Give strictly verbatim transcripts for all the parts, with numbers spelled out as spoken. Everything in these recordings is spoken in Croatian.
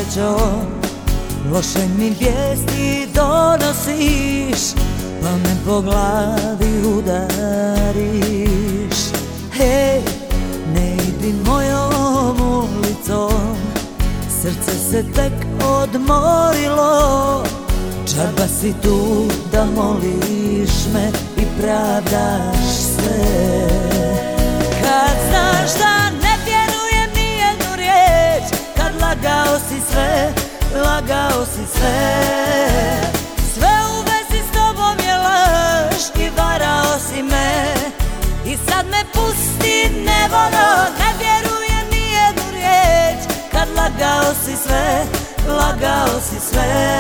nesrećo, loše mi vijesti donosiš, pa me po glavi udariš. Hej, ne idi mojom ulicom, srce se tek odmorilo. Džaba si tu da moliš me i pravdaš se. Kad znaš da ne vjerujem ni jednu riječ, kad lagao si sve, lagao si sve. Sve u vezi s tobom je laž i varao si me, i sad me pusti nevono. Ne vjerujem ni jednu riječ, kad lagao si sve, lagao si sve.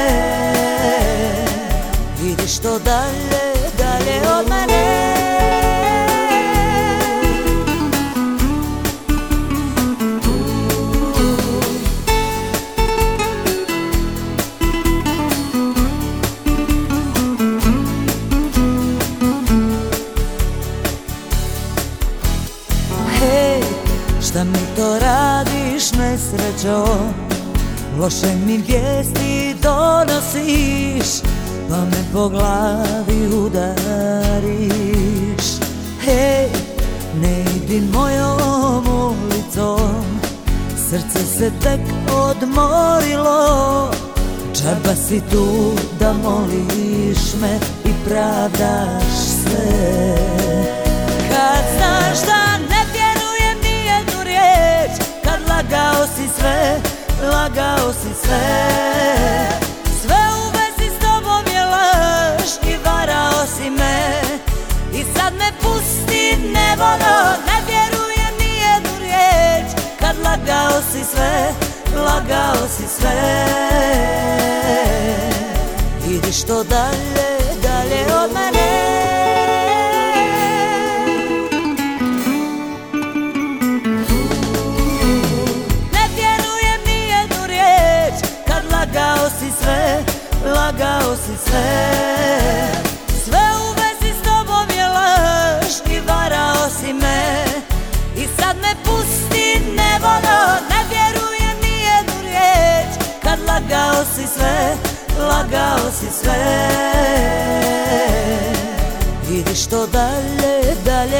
Idi što dalje, dalje od mene. Hej, šta mi to radiš nesrećo, loše mi vijesti donosiš, pa me po glavi udariš. Hej, ne idi mojom ulicom, srce se tek odmorilo. Džaba si tu da moliš me i pravdaš se. Kad znaš da ne vjerujem ni jednu riječ, kad lagao si sve, lagao si sve. Sve u vezi s tobom je laž i varao si me, i sad me pusti nevono. Ne vjerujem ni jednu riječ, kad lagao si sve, lagao si sve. Idi što dalje, dalje od mene. Lagao si sve, lagao si sve. Sve u vezi s tobom je laž i varao si me, i sad me pusti nevono. Ne vjerujem ni jednu riječ, kad lagao si sve, lagao si sve. Idi što dalje, dalje